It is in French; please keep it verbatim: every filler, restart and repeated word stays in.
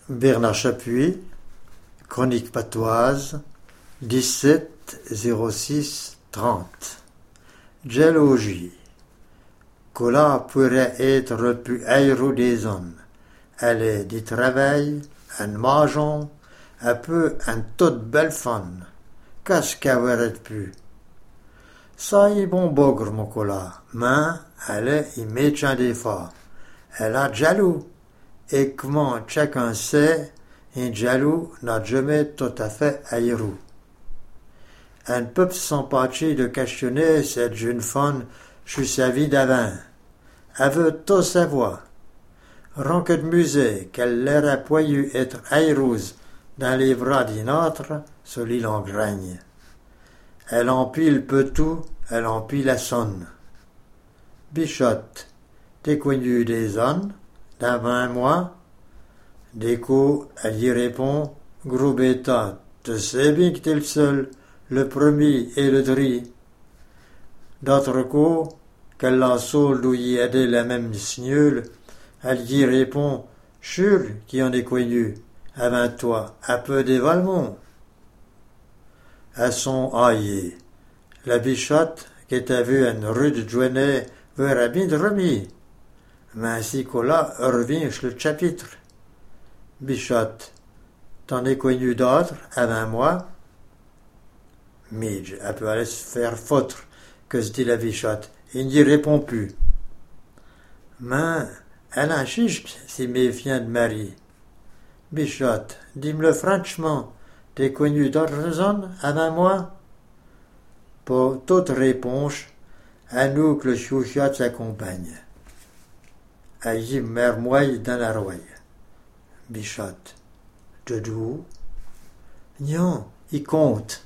Bernard Chapuis, Chronique patoise, dix-sept zéro six trente. Gelogie. Cola pourrait être plus aéro des hommes. Elle est du travail, un mangeon, un peu un toute belle fun. Qu'est-ce qu'elle aurait pu? Ça y est bon bogre, mon cola, mais elle est y méchant des fois. Elle a jaloux. Et comment chacun sait, un jaloux n'a jamais tout à fait aérou. Un peuple s'empêcher de questionner cette jeune femme sur sa vie d'avant. Elle veut tout savoir. Ronque de musée qu'elle aurait pu être aérouse dans les bras d'une autre sur l'île en gragne. Elle empile peu tout, elle empile la sonne. Bichotte, t'es connu des ânes, dans vingt mois? Déco, elle y répond, gros bêta, tu sais bien que t'es le seul, le premier et le dri. D'autre coup, qu'elle la saule d'où y aider la même signeule, elle y répond, sûr qui en est connu, avant toi, un peu d'évalement. Elles sont aillées. La bichotte, qui t'a vu une rue de Joignet, verra bien de remis. Mais ainsi qu'on là, revient sur le chapitre. Bichotte, t'en es connu d'autres avant moi? Midge, elle peut aller se faire foutre, que se dit la bichotte, il n'y répond plus. Mais, elle en chiche, si méfiant de Marie. Bichotte, dis-moi franchement, t'es connu d'autres zones avant moi? Pour toute réponse, à nous que le chouchotte s'accompagne. Elle y mermoille dans la roye. Bichotte, de d'où? Non, il compte.